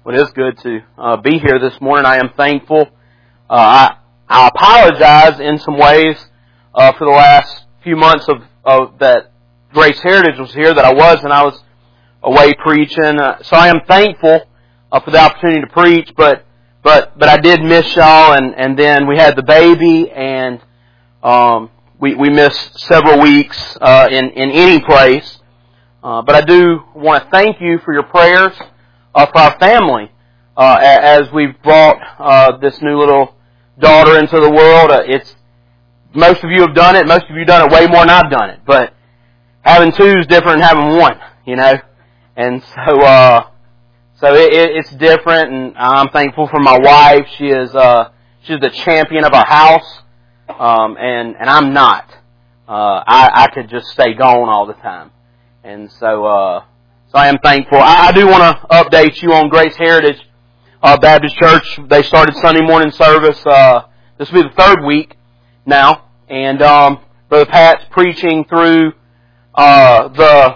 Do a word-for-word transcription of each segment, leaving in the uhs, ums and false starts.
Well, it is good to uh, be here this morning. I am thankful. Uh, I, I apologize in some ways uh, for the last few months of, of that Grace Heritage was here, that I was, and I was away preaching. Uh, so I am thankful uh, for the opportunity to preach, but but but I did miss y'all, and, and then we had the baby, and um, we we missed several weeks uh, in in any place. Uh, but I do want to thank you for your prayers uh, for our family uh, as we've brought uh, this new little daughter into the world. Uh, it's most of you have done it. Most of you have done it way more than I've done it. But having two is different than having one, you know. And so, uh, so it, it's different. And I'm thankful for my wife. She is uh, she's the champion of our house, um, and and I'm not. Uh, I, I could just stay gone all the time. And so, uh, so I am thankful. I, I do want to update you on Grace Heritage uh, Baptist Church. They started Sunday morning service. Uh, this will be the third week now, and um, Brother Pat's preaching through uh, the.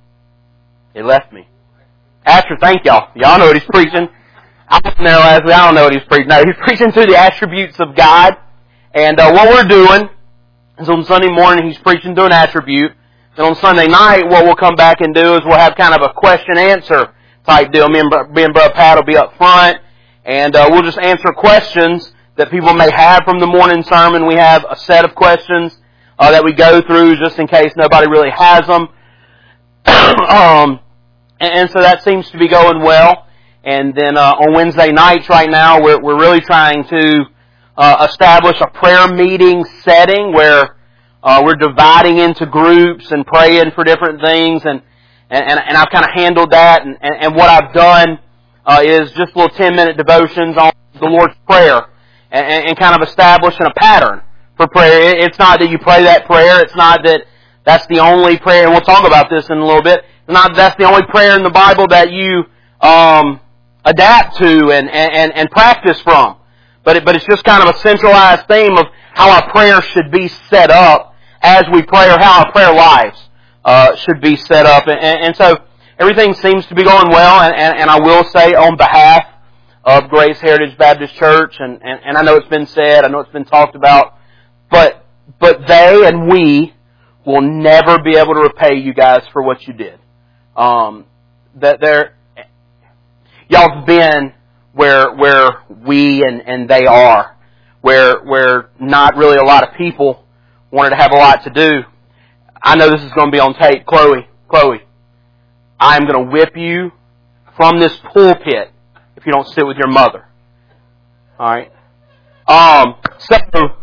It left me. After, thank y'all. Y'all know what he's preaching. I wasn't there last week. I don't know what he's preaching. No, he's preaching through the attributes of God. And uh, what we're doing is on Sunday morning he's preaching through an attribute. And on Sunday night, what we'll come back and do is we'll have kind of a question-answer type deal. Me and, me and Brother Pat will be up front, and uh, we'll just answer questions that people may have from the morning sermon. We have a set of questions uh, that we go through just in case nobody really has them. um, and, and so that seems to be going well. And then uh, on Wednesday nights right now, we're, we're really trying to uh, establish a prayer meeting setting where Uh, we're dividing into groups and praying for different things, and and, and I've kind of handled that. And, and, and what I've done uh, is just little ten-minute devotions on the Lord's Prayer, and, and kind of establishing a pattern for prayer. It's not that you pray that prayer. It's not that that's the only prayer, and we'll talk about this in a little bit. It's not that that's the only prayer in the Bible that you um, adapt to and, and, and practice from. But it, but it's just kind of a centralized theme of how our prayer should be set up as we pray, or how our prayer lives uh, should be set up. And, and so everything seems to be going well, and, and, and I will say on behalf of Grace Heritage Baptist Church, and, and, and I know it's been said, I know it's been talked about, but but they and we will never be able to repay you guys for what you did. Um, that they're, y'all have been where where we and, and they are, where where not really a lot of people wanted to have a lot to do. I know this is going to be on tape. Chloe, Chloe, I'm going to whip you from this pulpit if you don't sit with your mother. Alright? Um, so,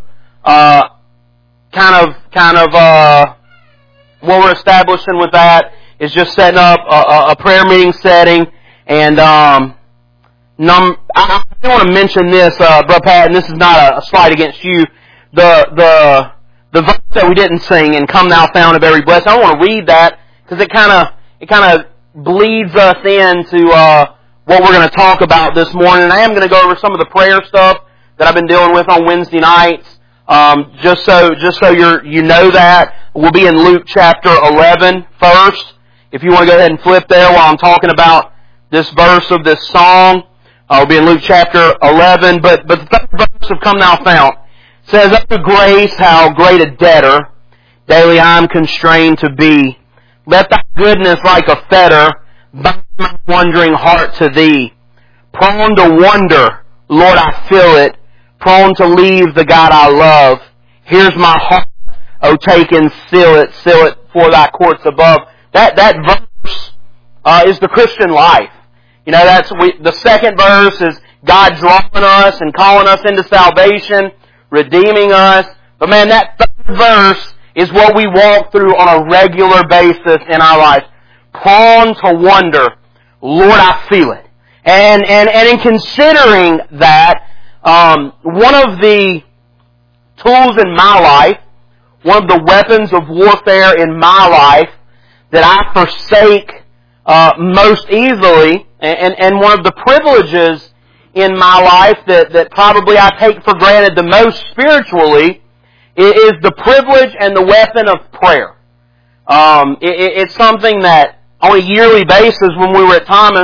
uh, kind of, kind of, uh, what we're establishing with that is just setting up a, a prayer meeting setting, and, um, num, I, I want to mention this, uh, Brother Pat, and this is not a, a slight against you. The, the, The verse that we didn't sing, and "Come Thou Fount of Every Blessing," I want to read that because it kind of it kind of bleeds us into uh, what we're going to talk about this morning. I am going to go over some of the prayer stuff that I've been dealing with on Wednesday nights, um, just so just so you you know that. We'll be in Luke chapter eleven first. If you want to go ahead and flip there while I'm talking about this verse of this song, uh, we'll be in Luke chapter eleven. But but the third verse of "Come Thou Fount" says, "Unto grace, how great a debtor daily I'm constrained to be. Let thy goodness like a fetter bind my wondering heart to thee. Prone to wonder, Lord, I feel it. Prone to leave the God I love. Here's my heart, oh take and seal it, seal it for thy courts above." That that verse uh, is the Christian life. You know, that's we, the second verse is God drawing us and calling us into salvation, redeeming us. But man, that third verse is what we walk through on a regular basis in our lives. Prone to wonder, Lord, I feel it. And and and in considering that, um, one of the tools in my life, one of the weapons of warfare in my life that I forsake uh, most easily, and, and one of the privileges in my life that, that probably I take for granted the most spiritually, is the privilege and the weapon of prayer. Um, it, it's something that on a yearly basis when we were at Thomas,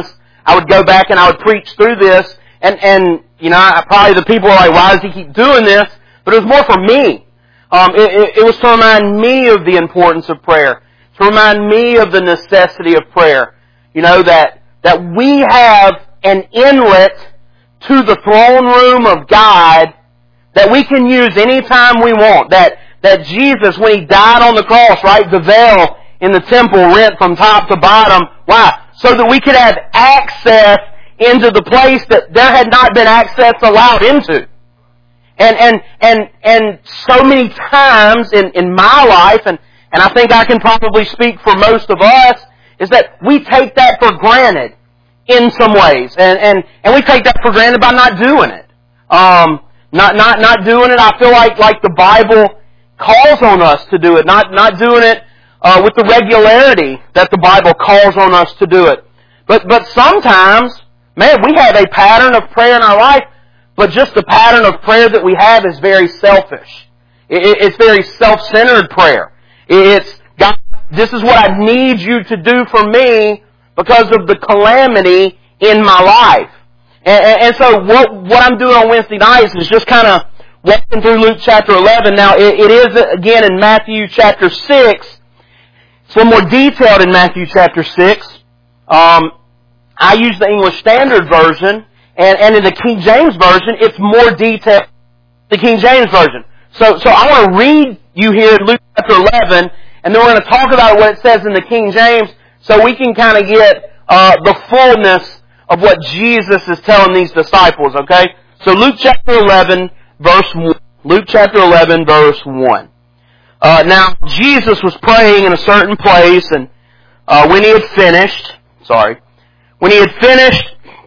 I would go back and I would preach through this, and, and you know, I, probably the people were like, why does he keep doing this? But it was more for me. Um, it, it, it was to remind me of the importance of prayer, to remind me of the necessity of prayer. You know, that, that we have an inlet to the throne room of God that we can use anytime we want. That, that Jesus, when He died on the cross, right, the veil in the temple rent from top to bottom. Why? So that we could have access into the place that there had not been access allowed into. And, and, and, and so many times in, in my life, and, and I think I can probably speak for most of us, is that we take that for granted in some ways. And, and, and we take that for granted by not doing it. Um, not, not, not doing it, I feel like, like the Bible calls on us to do it. Not, not doing it, uh, with the regularity that the Bible calls on us to do it. But, but sometimes, man, we have a pattern of prayer in our life, but just the pattern of prayer that we have is very selfish. It's very self-centered prayer. It's, God, this is what I need you to do for me because of the calamity in my life. And, and so what, what I'm doing on Wednesday nights is just kind of walking through Luke chapter eleven. Now, it, it is, again, in Matthew chapter six. It's a little more detailed in Matthew chapter six. Um, I use the English Standard Version, and, and in the King James Version, it's more detailed the King James Version. So, so I want to read you here Luke chapter eleven, and then we're going to talk about what it says in the King James, so we can kind of get uh, the fullness of what Jesus is telling these disciples. Okay, so Luke chapter eleven, verse one. Luke chapter eleven, verse one. Uh, now Jesus was praying in a certain place, and uh, when he had finished, sorry, when he had finished,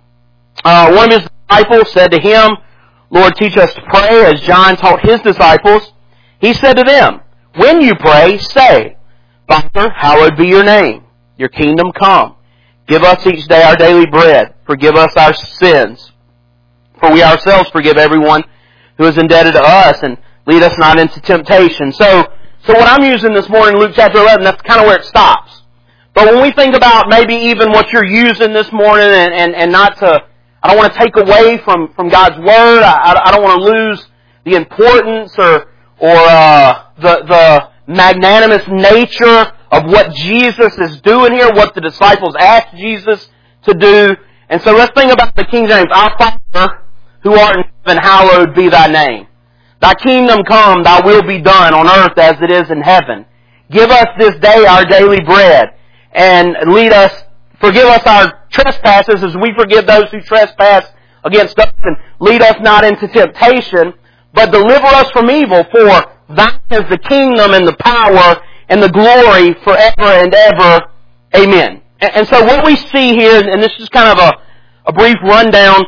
uh, one of his disciples said to him, Lord, teach us to pray as John taught his disciples. He said to them, when you pray, say, Father, hallowed be your name. Your kingdom come. Give us each day our daily bread. Forgive us our sins. For we ourselves forgive everyone who is indebted to us, and lead us not into temptation. So, so what I'm using this morning, Luke chapter eleven, that's kind of where it stops. But when we think about maybe even what you're using this morning, and, and, and not to, I don't want to take away from, from God's Word. I, I don't want to lose the importance or, or uh, the, the magnanimous nature of what Jesus is doing here, what the disciples asked Jesus to do. And so let's think about the King James. Our Father, who art in heaven, hallowed be thy name. Thy kingdom come, thy will be done on earth as it is in heaven. Give us this day our daily bread, and lead us, forgive us our trespasses as we forgive those who trespass against us, and lead us not into temptation, but deliver us from evil, for thine is the kingdom and the power and the glory forever and ever. Amen. And so what we see here, and this is kind of a, a brief rundown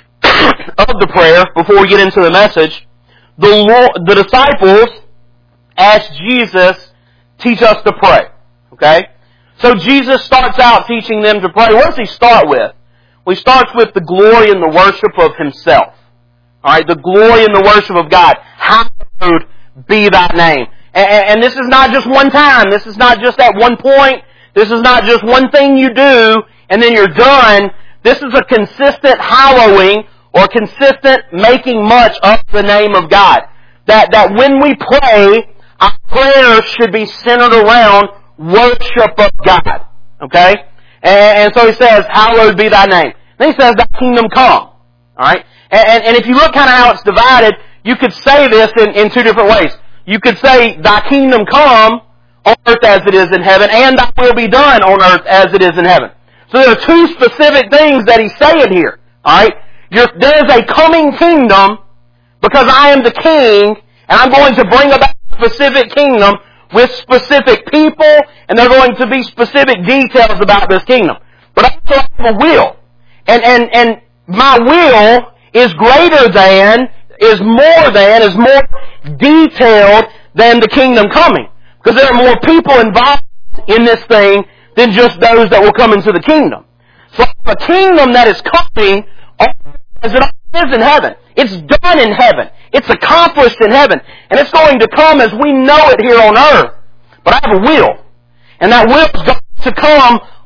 of the prayer before we get into the message, the Lord, the disciples asked Jesus, teach us to pray. Okay? So Jesus starts out teaching them to pray. What does He start with? Well, He starts with the glory and the worship of Himself. Alright, the glory and the worship of God. Hallowed be thy name. And, and this is not just one time. This is not just at one point. This is not just one thing you do and then you're done. This is a consistent hallowing or consistent making much of the name of God. That, that when we pray, our prayers should be centered around worship of God. Okay? And, and so He says, hallowed be thy name. Then He says, thy kingdom come. Alright? And, and if you look kind of how it's divided, you could say this in, in two different ways. You could say, thy kingdom come on earth as it is in heaven, and thy will be done on earth as it is in heaven. So there are two specific things that He's saying here. Alright? There is a coming kingdom because I am the king, and I'm going to bring about a specific kingdom with specific people, and there are going to be specific details about this kingdom. But I also have a will. And, and, and my will is greater than, is more than, is more detailed than the kingdom coming. Because there are more people involved in this thing than just those that will come into the kingdom. So a kingdom that is coming as it is in heaven. It's done in heaven. It's accomplished in heaven. And it's going to come as we know it here on earth. But I have a will. And that will is going to come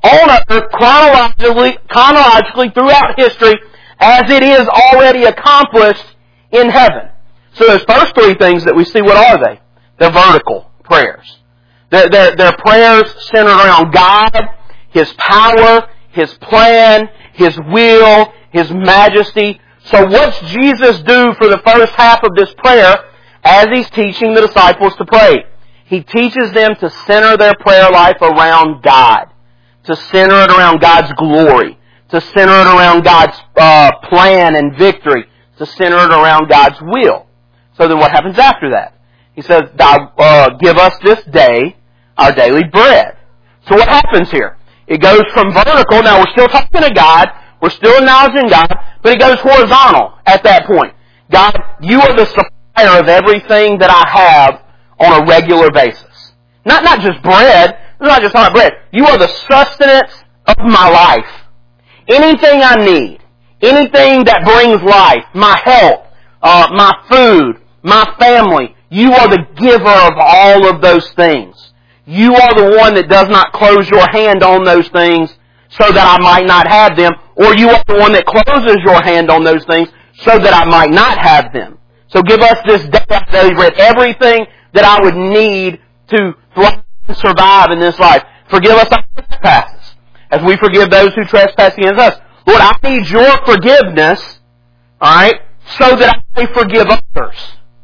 on earth chronologically, chronologically throughout history as it is already accomplished in heaven. So those first three things that we see, what are they? They're vertical prayers. They're, they're, they're prayers centered around God, His power, His plan, His will, His majesty. So what's Jesus do for the first half of this prayer as He's teaching the disciples to pray? He teaches them to center their prayer life around God. To center it around God's glory. To center it around God's uh, plan and victory. To center it around God's will. So then what happens after that? He says, uh, give us this day our daily bread. So what happens here? It goes from vertical. Now we're still talking to God. We're still acknowledging God. But it goes horizontal at that point. God, You are the supplier of everything that I have on a regular basis. Not, not just bread. It's not just on bread. You are the sustenance of my life. Anything I need. Anything that brings life. My health. Uh, my food. My family. You are the giver of all of those things. You are the one that does not close your hand on those things so that I might not have them. Or You are the one that closes your hand on those things so that I might not have them. So give us this day our daily bread. Everything that I would need to thrive and survive in this life. Forgive us our trespasses, as we forgive those who trespass against us. Lord, I need Your forgiveness, alright, so that I may forgive others.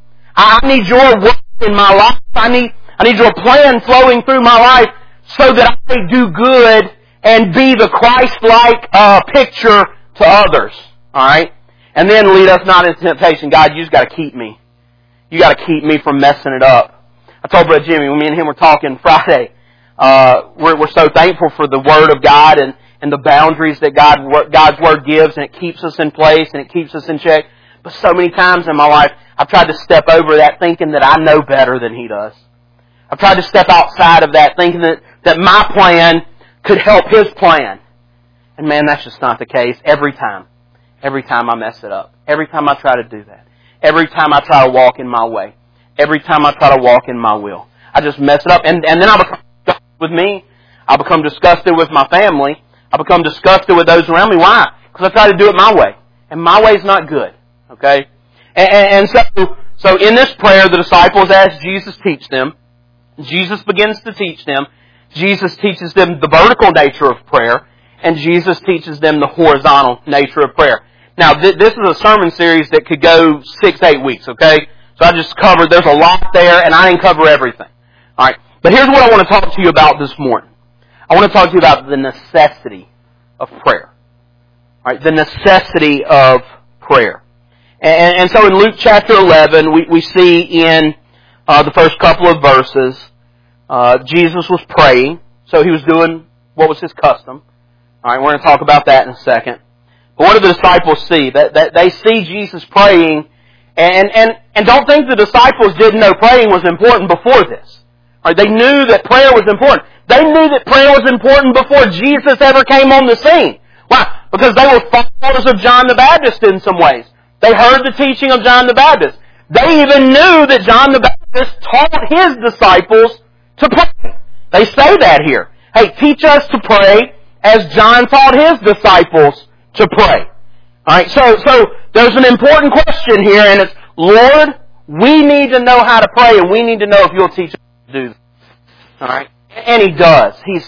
I need Your work in my life. I need, I need Your plan flowing through my life so that I may do good and be the Christ-like uh, picture to others. Alright? And then lead us not into temptation. God, You just got to keep me. You got to keep me from messing it up. I told Brother Jimmy, when me and him were talking Friday, uh, we're, we're so thankful for the Word of God and, and the boundaries that God, God's Word gives, and it keeps us in place and it keeps us in check. But so many times in my life, I've tried to step over that thinking that I know better than He does. I've tried to step outside of that thinking that, that my plan could help His plan. And man, that's just not the case every time. Every time I mess it up. Every time I try to do that. Every time I try to walk in my way. Every time I try to walk in my will. I just mess it up. And, and then I become disgusted with me. I become disgusted with my family. I become disgusted with those around me. Why? Because I try to do it my way. And my way is not good. Okay? And, and so, so in this prayer, the disciples ask Jesus to teach them. Jesus begins to teach them. Jesus teaches them the vertical nature of prayer. And Jesus teaches them the horizontal nature of prayer. Now, th- this is a sermon series that could go six, eight weeks, okay? So I just covered, there's a lot there, and I didn't cover everything. Alright, but here's what I want to talk to you about this morning. I want to talk to you about the necessity of prayer. Alright, the necessity of prayer. And, and so in Luke chapter eleven, we, we see in uh, the first couple of verses, uh, Jesus was praying, so He was doing what was His custom. Alright, we're going to talk about that in a second. But what do the disciples see? That, that they see Jesus praying, and, and, and don't think the disciples didn't know praying was important before this. Right? They knew that prayer was important. They knew that prayer was important before Jesus ever came on the scene. Why? Because they were followers of John the Baptist in some ways. They heard the teaching of John the Baptist. They even knew that John the Baptist taught his disciples to pray. They say that here. Hey, teach us to pray as John taught his disciples to pray. Alright, so, so there's an important question here, and it's, Lord, we need to know how to pray, and we need to know if You'll teach us to do that. Alright? And He does. He's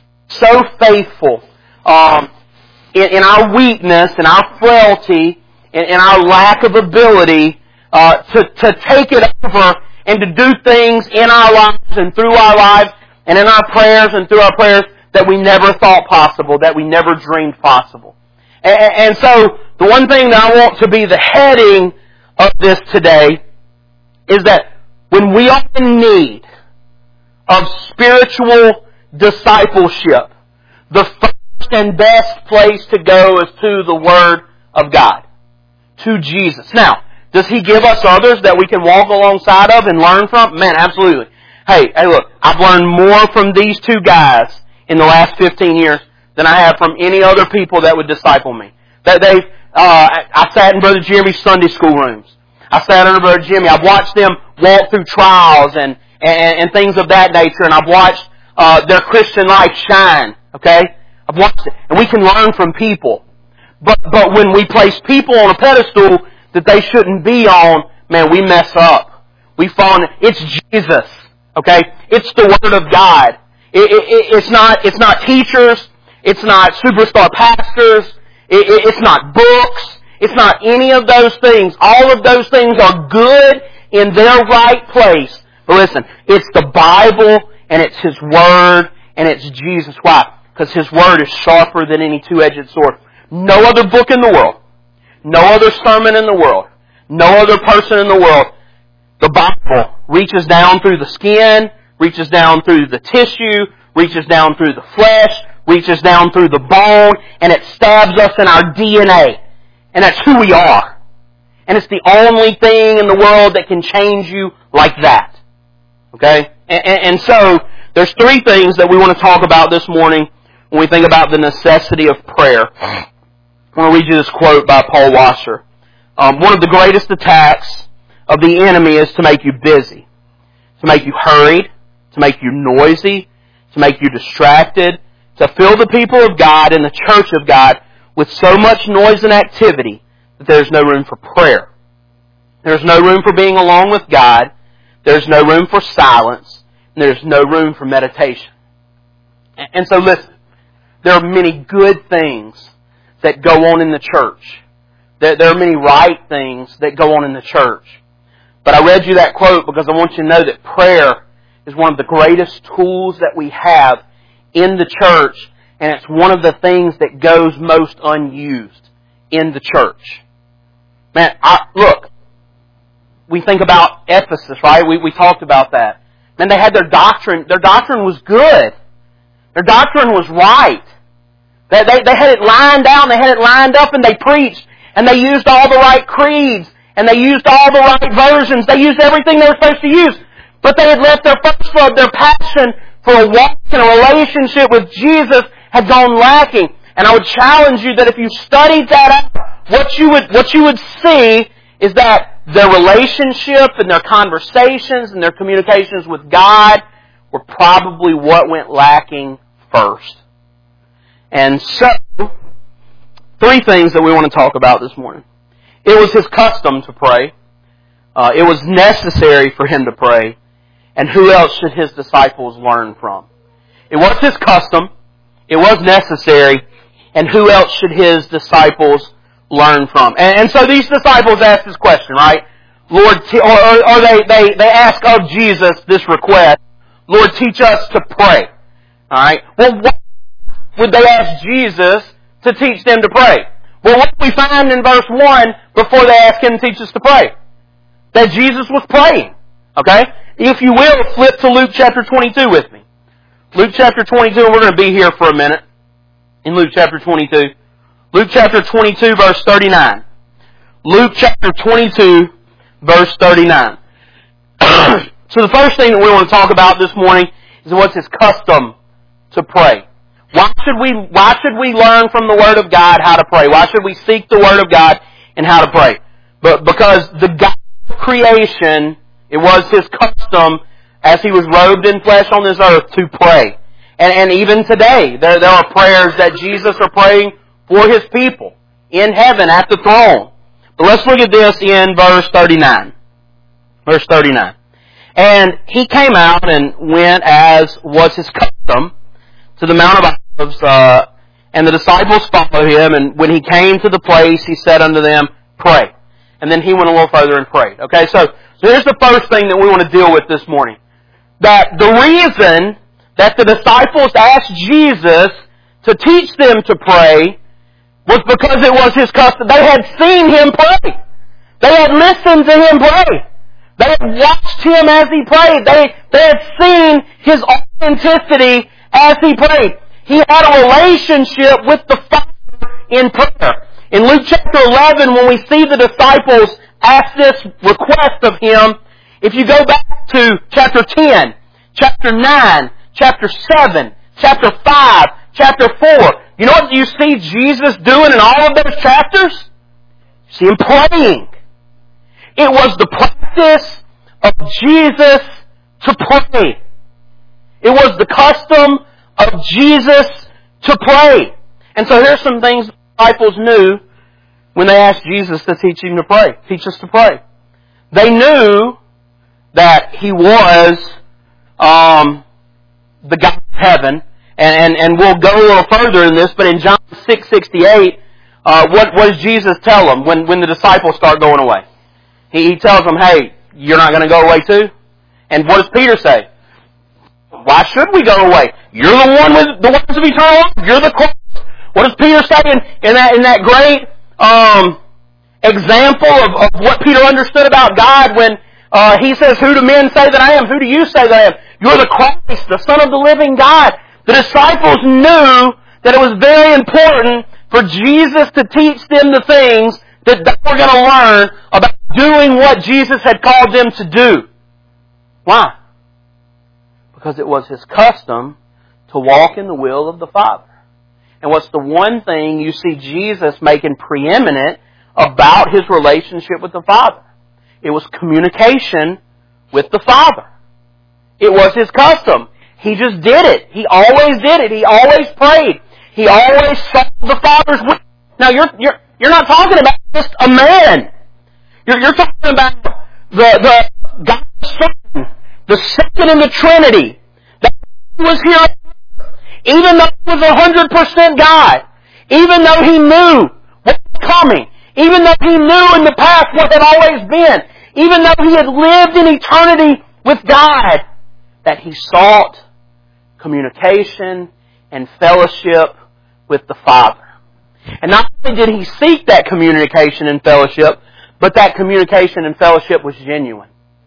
so faithful um, in, in our weakness, in our frailty, in, in our lack of ability uh, to, to take it over and to do things in our lives and through our lives and in our prayers and through our prayers that we never thought possible, that we never dreamed possible. And, and so, the one thing that I want to be the heading of this today is that when we are in need of spiritual discipleship, the first and best place to go is to the Word of God, to Jesus. Now, does He give us others that we can walk alongside of and learn from? Man, absolutely. Hey, hey, look, I've learned more from these two guys in the last fifteen years than I have from any other people that would disciple me. That they, uh, I sat in Brother Jeremy's Sunday school rooms. I sat under Brother Jimmy. I've watched them walk through trials and, and, and things of that nature, and I've watched uh, their Christian life shine. Okay, I've watched it. And we can learn from people. But, but when we place people on a pedestal that they shouldn't be on, man, we mess up. We fall in, it's Jesus. Okay? It's the Word of God. It, it, it's not, it's not teachers. It's not superstar pastors. It, it, it's not books. It's not any of those things. All of those things are good in their right place. But listen, it's the Bible and it's His Word and it's Jesus. Why? Because His Word is sharper than any two-edged sword. No other book in the world, no other sermon in the world, no other person in the world. The Bible reaches down through the skin, reaches down through the tissue, reaches down through the flesh, reaches down through the bone, and it stabs us in our D N A. And that's who we are. And it's the only thing in the world that can change you like that. Okay? And, and, and so, there's three things that we want to talk about this morning when we think about the necessity of prayer. I want to read you this quote by Paul Washer. Um, one of the greatest attacks of the enemy is to make you busy, to make you hurried, to make you noisy, to make you distracted, to fill the people of God and the church of God with so much noise and activity that there's no room for prayer. There's no room for being alone with God. There's no room for silence. And there's no room for meditation. And so listen, there are many good things that go on in the church. There are many right things that go on in the church. But I read you that quote because I want you to know that prayer is one of the greatest tools that we have in the church, and it's one of the things that goes most unused in the church. Man, I, look, we think about Ephesus, right? We, we talked about that. Man, they had their doctrine. Their doctrine was good. Their doctrine was right. They, they, they had it lined out, and they had it lined up, and they preached, and they used all the right creeds, and they used all the right versions. They used everything they were supposed to use. But they had left their first love, their passion for a walk and a relationship with Jesus had gone lacking. And I would challenge you that if you studied that out, what you would, what you would see is that their relationship and their conversations and their communications with God were probably what went lacking first. And so, three things that we want to talk about this morning. It was His custom to pray. Uh, it was necessary for Him to pray. And who else should His disciples learn from? It was His custom. It was necessary. And who else should His disciples learn from? And, and so these disciples asked this question, right? Lord, or, or, or they, they, they ask of Jesus this request, Lord, teach us to pray. Alright? Well, why would they ask Jesus to teach them to pray? Well, what do we find in verse one before they ask Him to teach us to pray? That Jesus was praying. Okay? If you will, flip to Luke chapter twenty-two with me. Luke chapter twenty-two, and we're going to be here for a minute in Luke chapter twenty-two. Luke chapter twenty-two, verse thirty-nine. Luke chapter twenty-two, verse thirty-nine. So the first thing that we want to talk about this morning is what's His custom to pray. Why should we, why should we learn from the Word of God how to pray? Why should we seek the Word of God and how to pray? But because the God of creation, it was His custom as He was robed in flesh on this earth to pray. And, and even today, there, there are prayers that Jesus are praying for His people in heaven at the throne. But let's look at this in verse thirty-nine. Verse thirty-nine. And He came out and went as was His custom to the Mount of Olives, uh, and the disciples followed Him, and when He came to the place, He said unto them, pray. And then He went a little further and prayed. Okay, so, so here's the first thing that we want to deal with this morning. That the reason that the disciples asked Jesus to teach them to pray was because it was His custom. They had seen Him pray. They had listened to Him pray. They had watched Him as He prayed. They, they had seen His authenticity as He prayed. He had a relationship with the Father in prayer. In Luke chapter eleven, when we see the disciples ask this request of Him, if you go back to chapter ten, chapter nine, chapter seven, chapter five, chapter four, you know what you see Jesus doing in all of those chapters? You see Him praying. It was the practice of Jesus to pray. It was the custom of Jesus to pray. And so here's some things the disciples knew when they asked Jesus to teach him to pray. Teach us to pray. They knew that He was um, the God of heaven. And, and, and we'll go a little further in this, but in John six sixty-eight, uh, what, what does Jesus tell them when, when the disciples start going away? He, he tells them, hey, you're not going to go away too? And what does Peter say? Why should we go away? You're the one with the words of eternal life. You're the Christ. What does Peter say in, in that in that great um, example of, of what Peter understood about God when uh, he says, who do men say that I am? Who do you say that I am? You're the Christ, the Son of the living God. The disciples knew that it was very important for Jesus to teach them the things that they were going to learn about doing what Jesus had called them to do. Why? Because it was His custom to walk in the will of the Father. And what's the one thing you see Jesus making preeminent about His relationship with the Father? It was communication with the Father. It was His custom. He just did it. He always did it. He always prayed. He always sought the Father's will. Now you're you're you're not talking about just a man. You're you're talking about the the God's Son, the second in the Trinity, that was here. Even though He was a hundred percent God, even though He knew what was coming, even though He knew in the past what had always been, even though He had lived in eternity with God, that He sought communication and fellowship with the Father. And not only did He seek that communication and fellowship, but that communication and fellowship was genuine.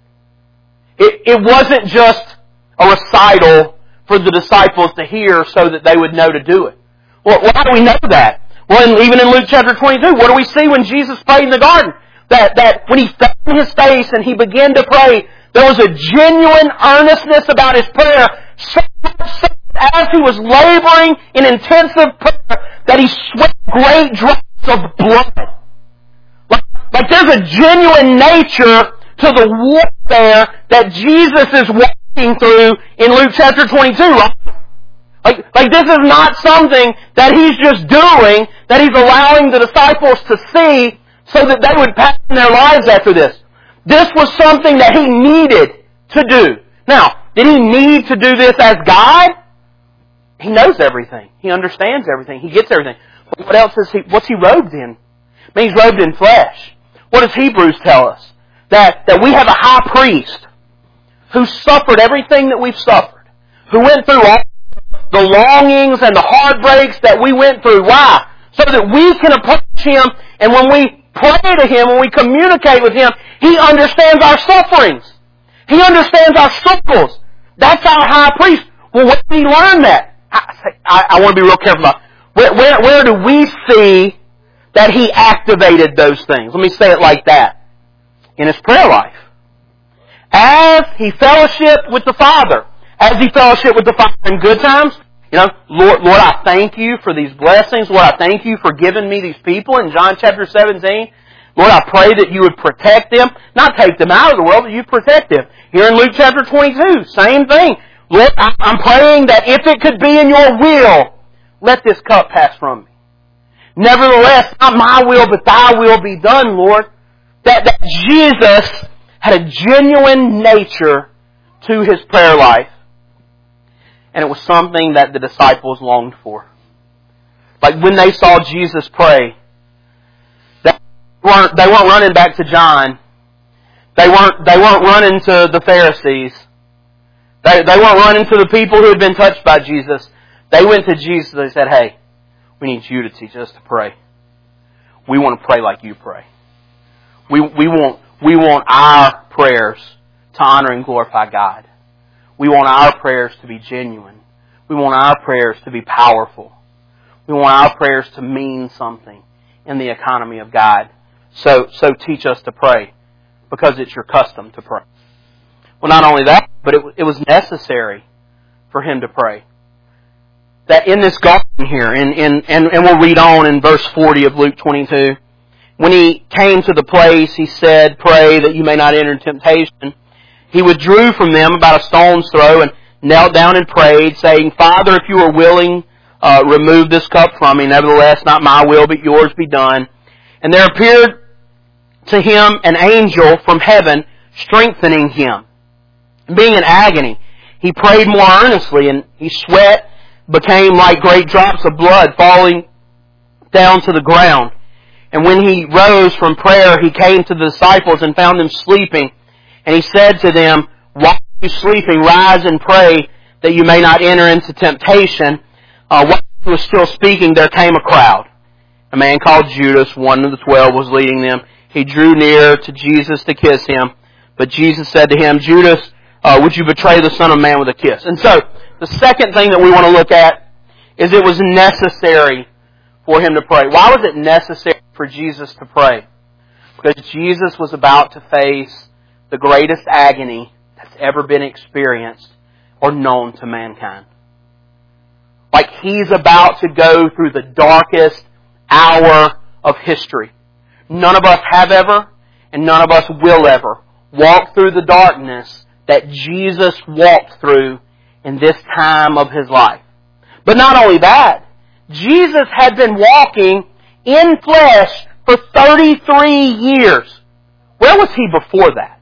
It, it wasn't just a recital for the disciples to hear so that they would know to do it. Well, why do we know that? Well, in, even in Luke chapter twenty-two, what do we see when Jesus prayed in the garden? That, that when He fell on His face and He began to pray, there was a genuine earnestness about His prayer, so much so as He was laboring in intensive prayer that He sweat great drops of blood. Like, like there's a genuine nature to the warfare that Jesus is walking through in Luke chapter twenty-two, right? Like, like this is not something that He's just doing, that He's allowing the disciples to see so that they would pattern their lives after this. This was something that He needed to do. Now, did He need to do this as God? He knows everything. He understands everything. He gets everything. But what else is He, what's He robed in? I mean, He's robed in flesh. What does Hebrews tell us? That, that we have a high priest who suffered everything that we've suffered. Who went through all the longings and the heartbreaks that we went through. Why? So that we can approach Him, and when we pray to Him, when we communicate with Him, He understands our sufferings. He understands our struggles. That's our high priest. Well, where did He learn that? I, I, I want to be real careful about where, where, where do we see that He activated those things? Let me say it like that. In His prayer life. As He fellowshiped with the Father. As He fellowshiped with the Father in good times. You know, Lord, Lord, I thank You for these blessings. Lord, I thank You for giving me these people in John chapter seventeen. Lord, I pray that You would protect them. Not take them out of the world, but You protect them. Here in Luke chapter twenty-two, same thing. Lord, I'm praying that if it could be in Your will, let this cup pass from me. Nevertheless, not my will, but Thy will be done, Lord. That, that Jesus had a genuine nature to His prayer life. And it was something that the disciples longed for. Like when they saw Jesus pray, they weren't, they weren't running back to John. They weren't, they weren't running to the Pharisees. They, they weren't running to the people who had been touched by Jesus. They went to Jesus and they said, hey, we need You to teach us to pray. We want to pray like You pray. We, we want, we want our prayers to honor and glorify God. We want our prayers to be genuine. We want our prayers to be powerful. We want our prayers to mean something in the economy of God. So, so teach us to pray, because it's Your custom to pray. Well, not only that, but it, it was necessary for Him to pray. That in this garden here, in, in, and, and we'll read on in verse forty of Luke twenty-two, when He came to the place, He said, pray that you may not enter temptation. He withdrew from them about a stone's throw and knelt down and prayed, saying, Father, if You are willing, uh, remove this cup from me. Nevertheless, not my will, but yours be done. And there appeared to him an angel from heaven, strengthening him. Being in agony, he prayed more earnestly, and he sweat became like great drops of blood falling down to the ground. And when he rose from prayer, he came to the disciples and found them sleeping. And he said to them, "Why are you sleeping? Rise and pray, that you may not enter into temptation." Uh, while he was still speaking, there came a crowd. A man called Judas, one of the twelve, was leading them. He drew near to Jesus to kiss him. But Jesus said to him, "Judas, uh, would you betray the Son of Man with a kiss?" And so, the second thing that we want to look at is it was necessary for him to pray. Why was it necessary for Jesus to pray? Because Jesus was about to face the greatest agony that's ever been experienced or known to mankind. Like he's about to go through the darkest hour of history. None of us have ever, and none of us will ever, walk through the darkness that Jesus walked through in this time of His life. But not only that, Jesus had been walking in flesh for thirty-three years. Where was He before that?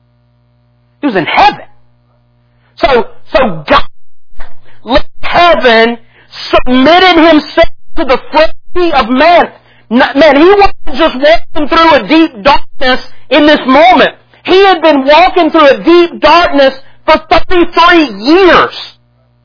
He was in heaven. So, so God left heaven, submitted Himself to the frailty of man. Man, He wasn't just walking through a deep darkness in this moment. He had been walking through a deep darkness for thirty-three years.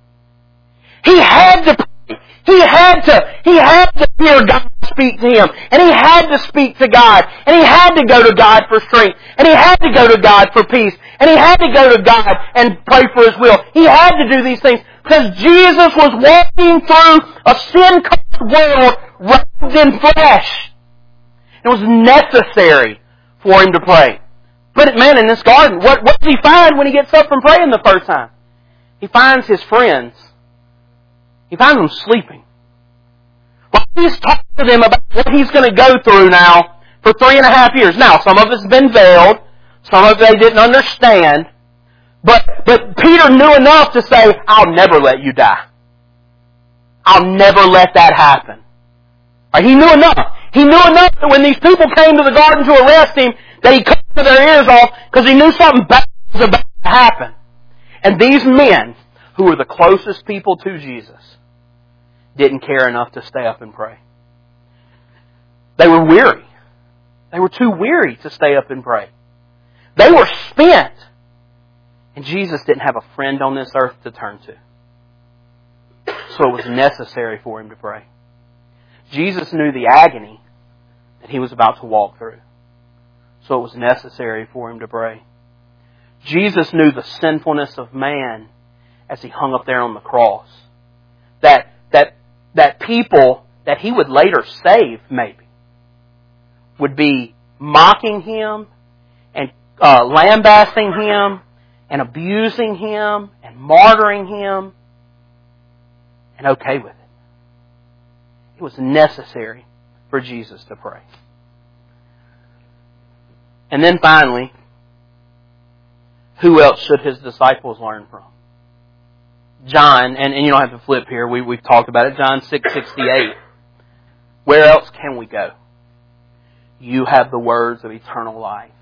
He had to pray. He had to, he had to hear God speak to him. And he had to speak to God. And he had to go to God for strength. And he had to go to God for peace. And he had to go to God and pray for His will. He had to do these things because Jesus was walking through a sin-cursed world robed in flesh. It was necessary for Him to pray. But man, in this garden, what, what does He find when He gets up from praying the first time? He finds His friends. He finds them sleeping. Well, He's talking to them about what He's going to go through now for three and a half years. Now, some of it's been veiled. Some of it they didn't understand. But, but Peter knew enough to say, "I'll never let you die. I'll never let that happen." Right? He knew enough. He knew enough that when these people came to the garden to arrest Him, that He cut their ears off because He knew something bad was about to happen. And these men, who were the closest people to Jesus, didn't care enough to stay up and pray. They were weary. They were too weary to stay up and pray. They were spent. And Jesus didn't have a friend on this earth to turn to. So it was necessary for Him to pray. Jesus knew the agony that He was about to walk through. So it was necessary for Him to pray. Jesus knew the sinfulness of man as He hung up there on the cross. That, that, that people that He would later save, maybe, would be mocking Him and uh, lambasting Him and abusing Him and martyring Him, and okay with it. It was necessary for Jesus to pray. And then finally, who else should His disciples learn from? John, and, and you don't have to flip here, we, we've talked about it, John six sixty-eight. Where else can we go? You have the words of eternal life.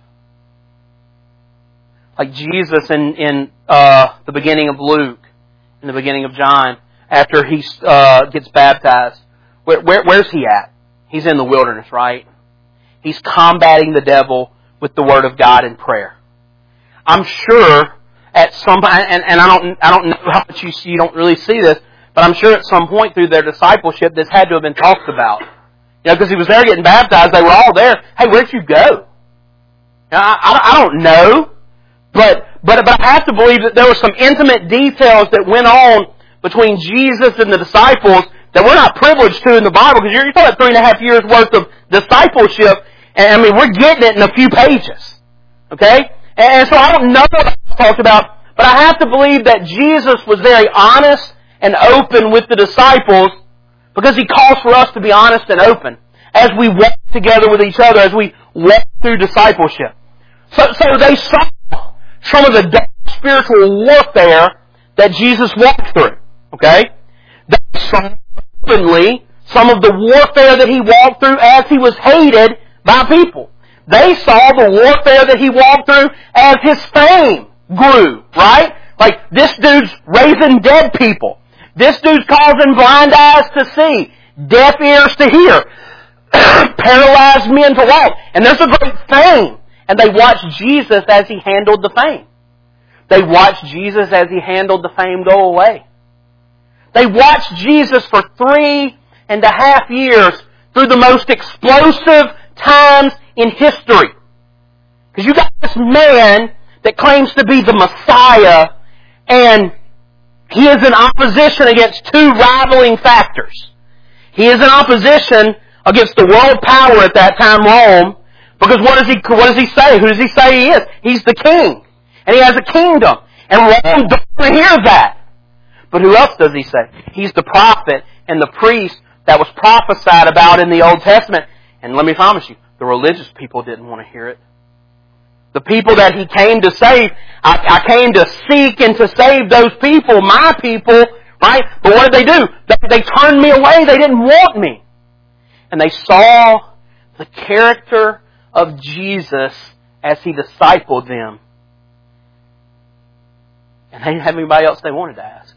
Like Jesus in, in uh, the beginning of Luke, in the beginning of John, after he uh, gets baptized, where, where, where's He at? He's in the wilderness, right? He's combating the devil with the Word of God in prayer. I'm sure at some point, and, and I don't I don't know how much you see, you don't really see this, but I'm sure at some point through their discipleship this had to have been talked about. You know, because He was there getting baptized, they were all there. Hey, where'd you go? Now, I, I, I don't know, but, but but I have to believe that there were some intimate details that went on between Jesus and the disciples that we're not privileged to in the Bible, because you're, you're talking about three and a half years worth of discipleship, and I mean, we're getting it in a few pages. Okay? And so I don't know what I talked about, but I have to believe that Jesus was very honest and open with the disciples, because He calls for us to be honest and open as we walk together with each other, as we walk through discipleship. So, so they saw some of the dark spiritual warfare that Jesus walked through. Okay? They saw openly some of the warfare that He walked through as He was hated by people. They saw the warfare that He walked through as His fame grew, right? Like, this dude's raising dead people. This dude's causing blind eyes to see, deaf ears to hear, paralyzed men to walk. And there's a great fame. And they watched Jesus as He handled the fame. They watched Jesus as He handled the fame go away. They watched Jesus for three and a half years through the most explosive times in history. Because you got this man that claims to be the Messiah, and he is in opposition against two rivaling factors. He is in opposition against the world power at that time, Rome, because what does he, what does he say? Who does he say he is? He's the king. And he has a kingdom. And Rome doesn't want to hear that. But who else does he say? He's the prophet and the priest that was prophesied about in the Old Testament. And let me promise you, the religious people didn't want to hear it. The people that He came to save, I, I came to seek and to save those people, my people, right? But what did they do? They, they turned me away. They didn't want me. And they saw the character of Jesus as He discipled them. And they didn't have anybody else they wanted to ask.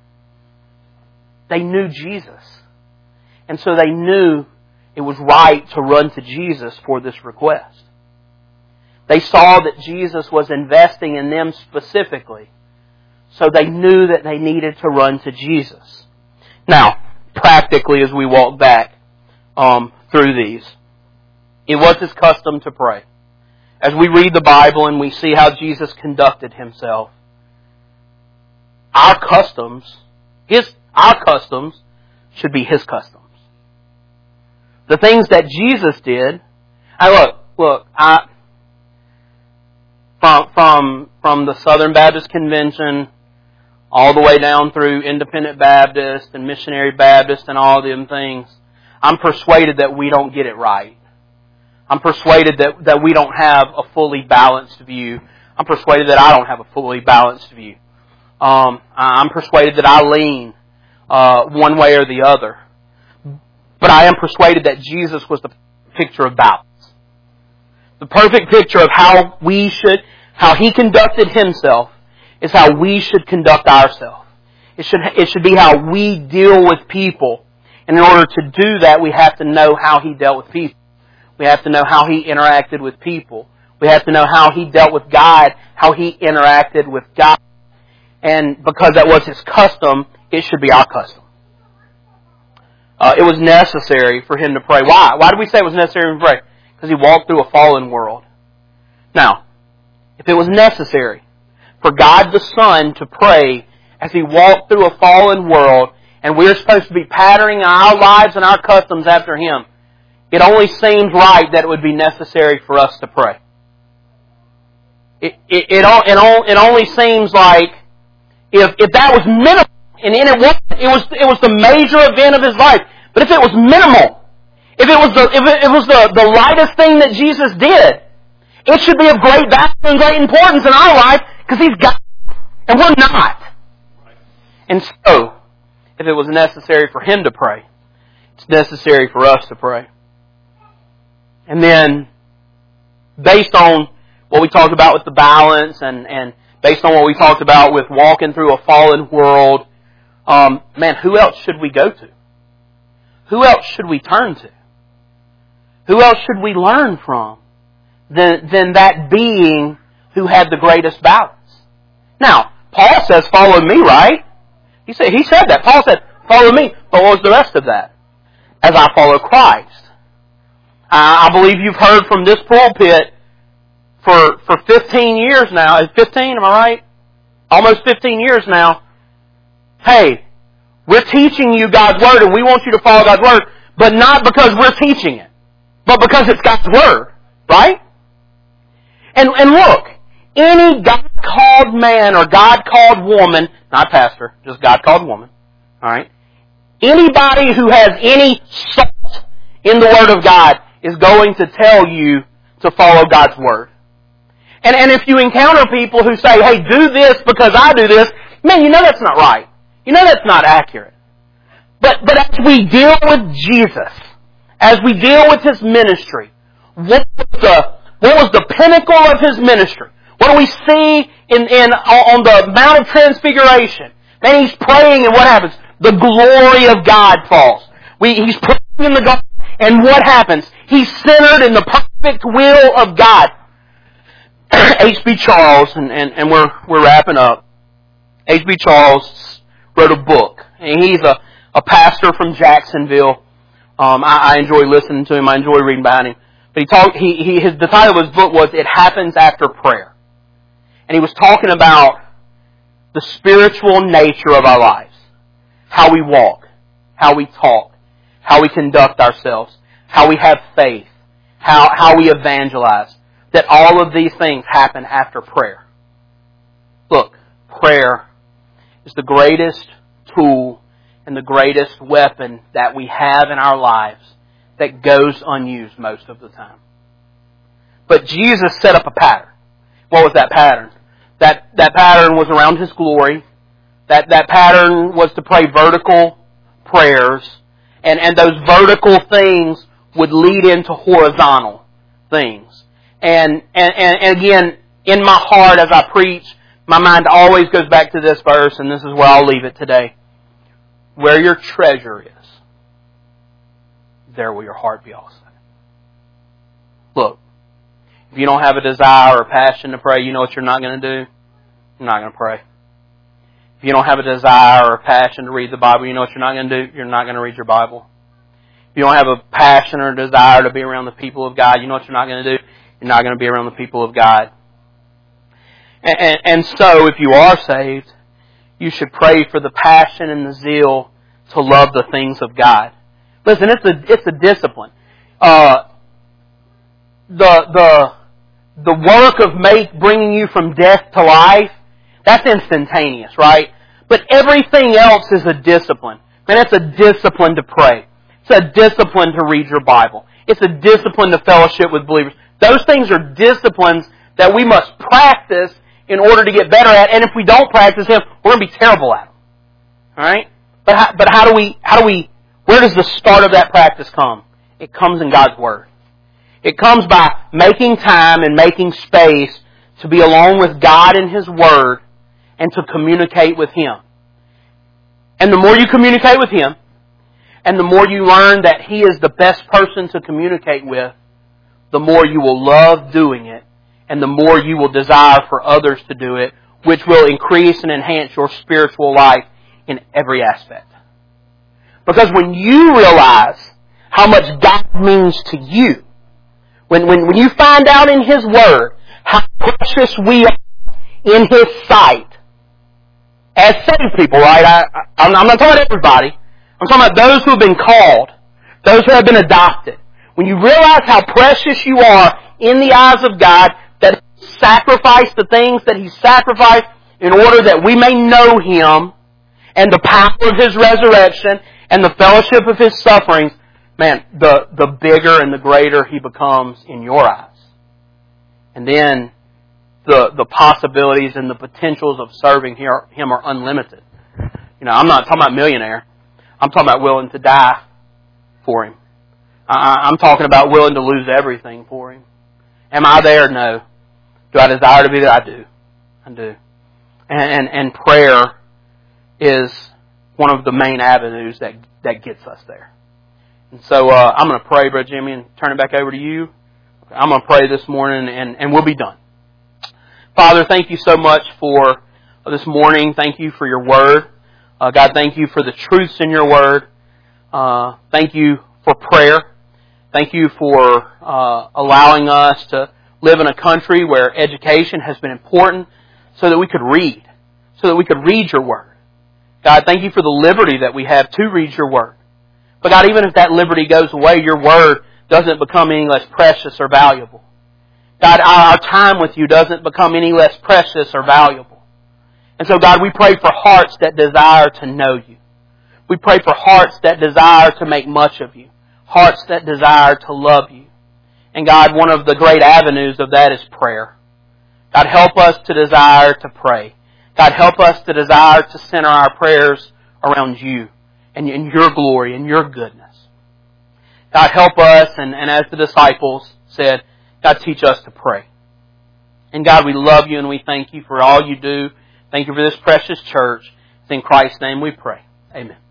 They knew Jesus. And so they knew it was right to run to Jesus for this request. They saw that Jesus was investing in them specifically. So they knew that they needed to run to Jesus. Now, practically as we walk back um, through these, it was His custom to pray. As we read the Bible and we see how Jesus conducted Himself, our customs, His, our customs should be His customs. The things that Jesus did, I look, look, I, from, from, from the Southern Baptist Convention all the way down through Independent Baptist and Missionary Baptist and all them things, I'm persuaded that we don't get it right. I'm persuaded that, that we don't have a fully balanced view. I'm persuaded that I don't have a fully balanced view. Um, I'm persuaded that I lean uh, one way or the other. But I am persuaded that Jesus was the picture of balance. The perfect picture of how we should, how He conducted Himself is how we should conduct ourselves. It should, it should be how we deal with people. And in order to do that, we have to know how He dealt with people. We have to know how He interacted with people. We have to know how He dealt with God, how He interacted with God. And because that was His custom, it should be our custom. Uh, it was necessary for Him to pray. Why? Why do we say it was necessary to pray? Because He walked through a fallen world. Now, if it was necessary for God the Son to pray as He walked through a fallen world, and we're supposed to be patterning our lives and our customs after Him, it only seems right that it would be necessary for us to pray. It, it, it, it, it only seems like if, if that was minimal, and it was, it was, it was the major event of His life, but if it was minimal, if it was the, if it, it was the, the lightest thing that Jesus did, it should be of great value and great importance in our life because He's God, and we're not. And so, if it was necessary for Him to pray, it's necessary for us to pray. And then, based on what we talked about with the balance, and, and based on what we talked about with walking through a fallen world, um, man, who else should we go to? Who else should we turn to? Who else should we learn from than, than that being who had the greatest balance? Now, Paul says, follow me, right? He said, he said that. Paul said, follow me. But what was the rest of that? As I follow Christ. I believe you've heard from this pulpit for, for fifteen years now. fifteen, am I right? Almost fifteen years now. Hey, we're teaching you God's Word and we want you to follow God's Word, but not because we're teaching it, but because it's God's Word, right? And, and look, any God-called man or God-called woman, not pastor, just God-called woman, alright? Anybody who has any salt in the Word of God is going to tell you to follow God's Word. And, and if you encounter people who say, hey, do this because I do this, man, you know that's not right. You know that's not accurate. But, but as we deal with Jesus, as we deal with His ministry, what was the, what was the pinnacle of His ministry? What do we see in, in, on the Mount of Transfiguration? Man, He's praying and what happens? The glory of God falls. We, he's praying in the garden and what happens? He's centered in the perfect will of God. H B Charles, and, and, and we're, we're wrapping up. H B Charles wrote a book. And he's a, a pastor from Jacksonville. Um, I, I enjoy listening to him. I enjoy reading about him. But he talked, he, he, his, the title of his book was It Happens After Prayer. And he was talking about the spiritual nature of our lives. How we walk. How we talk. How we conduct ourselves. How we have faith. How, how we evangelize. That all of these things happen after prayer. Look, prayer is the greatest tool and the greatest weapon that we have in our lives that goes unused most of the time. But Jesus set up a pattern. What was that pattern? That, that pattern was around His glory. That, that pattern was to pray vertical prayers. And, and those vertical things would lead into horizontal things. And, and, and again, in my heart as I preach, my mind always goes back to this verse, and this is where I'll leave it today. Where your treasure is, there will your heart be also. Look, if you don't have a desire or a passion to pray, you know what you're not going to do? You're not going to pray. If you don't have a desire or a passion to read the Bible, you know what you're not going to do? You're not going to read your Bible. If you don't have a passion or a desire to be around the people of God, you know what you're not going to do? You're not going to be around the people of God. And, and, and so, if you are saved, you should pray for the passion and the zeal to love the things of God. Listen, it's a it's a discipline. Uh, the the the work of make bringing you from death to life, that's instantaneous, right? But everything else is a discipline. Man, it's a discipline to pray. It's a discipline to read your Bible. It's a discipline to fellowship with believers. Those things are disciplines that we must practice in order to get better at. And if we don't practice them, we're going to be terrible at them. All right? But how, but how do we, how do we, where does the start of that practice come? It comes in God's Word. It comes by making time and making space to be alone with God and His Word and to communicate with Him. And the more you communicate with Him, and the more you learn that He is the best person to communicate with, the more you will love doing it, and the more you will desire for others to do it, which will increase and enhance your spiritual life in every aspect. Because when you realize how much God means to you, when, when, when you find out in His Word how precious we are in His sight, as saved people, right? I, I, I'm not talking about everybody. I'm talking about those who have been called, those who have been adopted. When you realize how precious you are in the eyes of God, that He sacrificed the things that He sacrificed in order that we may know Him and the power of His resurrection and the fellowship of His sufferings, man, the, the bigger and the greater He becomes in your eyes. And then the, the possibilities and the potentials of serving Him are unlimited. You know, I'm not talking about millionaire. I'm talking about willing to die for Him. I'm talking about willing to lose everything for Him. Am I there? No. Do I desire to be there? I do. I do. And, and, and prayer is one of the main avenues that, that gets us there. And so uh, I'm going to pray, Brother Jimmy, and turn it back over to you. I'm going to pray this morning, and, and we'll be done. Father, thank you so much for this morning. Thank you for your Word. Uh, God, thank you for the truths in your Word. Uh, thank you for prayer. Thank you for uh, allowing us to live in a country where education has been important so that we could read, so that we could read your Word. God, thank you for the liberty that we have to read your Word. But God, even if that liberty goes away, your Word doesn't become any less precious or valuable. God, our time with you doesn't become any less precious or valuable. And so, God, we pray for hearts that desire to know you. We pray for hearts that desire to make much of you. Hearts that desire to love you. And God, one of the great avenues of that is prayer. God, help us to desire to pray. God, help us to desire to center our prayers around you and in your glory and your goodness. God, help us, and, and as the disciples said, God, teach us to pray. And God, we love you and we thank you for all you do. Thank you for this precious church. It's in Christ's name we pray. Amen.